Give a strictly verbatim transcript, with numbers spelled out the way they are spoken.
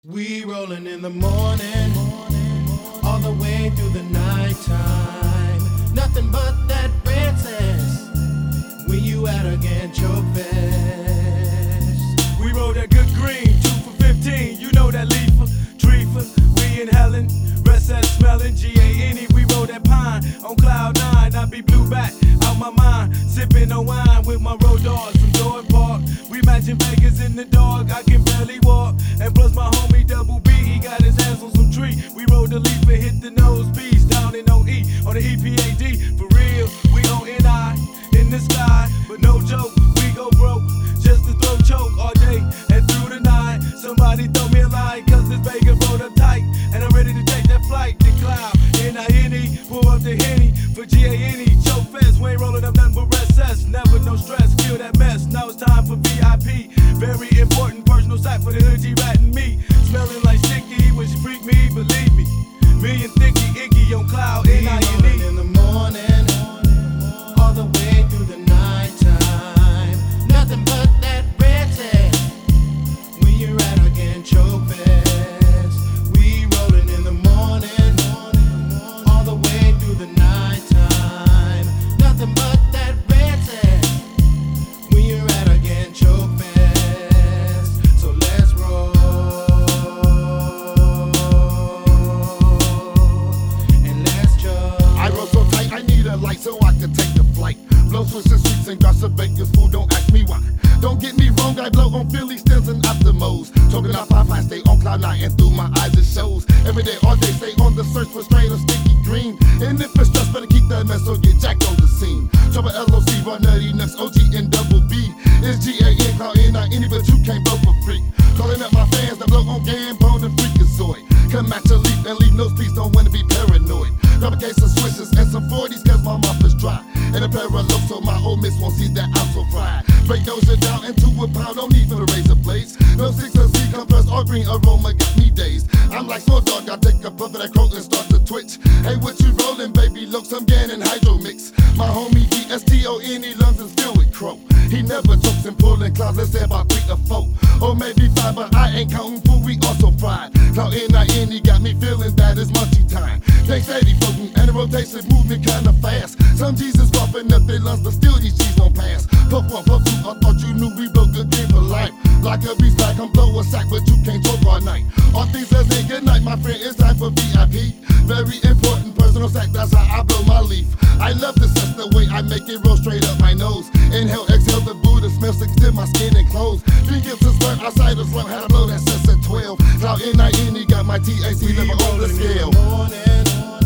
We rollin' in the morning, all the way through the nighttime. Nothing but that red says, when you at again, choke fest. We roll that good green, two for fifteen, you know that leafer, treefer. We inhaling, rest that smelling, G A N E. We roll that pine on cloud nine. I be blue back out my mind, sipping on wine with my road dogs from Dorn Park. We matching Vegas in the dark, I can barely walk. And plus my homie Double B, he got his hands on some tree. We roll the leaf and hit the nose piece down in O E on the E P A D. For real, we on N I in the sky, but no joke, we go broke just to throw choke all day and through the night. Somebody throw me a line, cause this bacon rolled up tight, and I'm ready to take that flight to cloud. N I N E, pull up the Henny for G A N E. Choke fest, we ain't rolling up nothing but rest cess. Never no stress, kill that mess. Now it's time for V I P. Very important personal sight for the hood G rat and me. Smelling like sticky, which freak me, believe me. Me and Thicky Icky on cloud, N I N E. We rollin' in the morning, all the way through the nighttime. Nothing but that red says, when you're at again, choke fest. We rollin' in the morning, all the way through the nighttime. Nothing but that red says, when you're at again, choke fest. So let's roll, and let's choke. I roll so tight, I need a light so I can take the flight. Blow twisted sweets and gossip bakers, food, don't ask me why. Don't get me wrong, I blow on Philly stems and Optimos. Talking about five I stay on cloud nine and through my eyes it shows. Every day, all day, stay on the search for straight or sticky green. And if it's stress, better keep that mess or get jacked on the scene. Trouble L O C, Raw Nutty Nuts, O G and Double B. It's G A N, cloud N I N E, but you can't vote for free. Calling up my fans that blow on Gambone and Freakazoid. Come at your leaf and leave no speech, don't wanna be paranoid. Grab a case of Swishes and some forties, cause my mouth is dry. And a pair of looks so my old miss won't see that I'm so fried. Break those shit down into a pound, don't need for the razor blades. No six or Z compressed or green aroma got me dazed. I'm like Snow Dog, I take a puff of that croak and start to twitch. Hey, what you rollin', baby? Look, some Gannon Hydro Mix. My homie D S T O N E lungs is filled with crow. He never jokes and pullin' clouds, let's say about three or four. Or maybe five, but I ain't counting food, we also fried. Cloud N I N E got me feeling that it's munchie time. Thanks steady floating, and the rotation moving kinda fast. Some Jesus coughing up their lungs, but still these G's don't pass. Puff one, puff two, I thought you knew we blow good game for life. Like a beast back, I'm blow a sack, but you can't talk all night. All things as in good night, my friend, it's time for V I P. Very important personal sack, that's how I blow my leaf. I love this, that's the way I make it roll straight up my nose. Inhale, exhale, the Buddha smell sticks to my skin and clothes. Fingers burnt outside the slump, had to blow that cess at twelve. Cloud N I N E got my T A C level on the scale. Morning,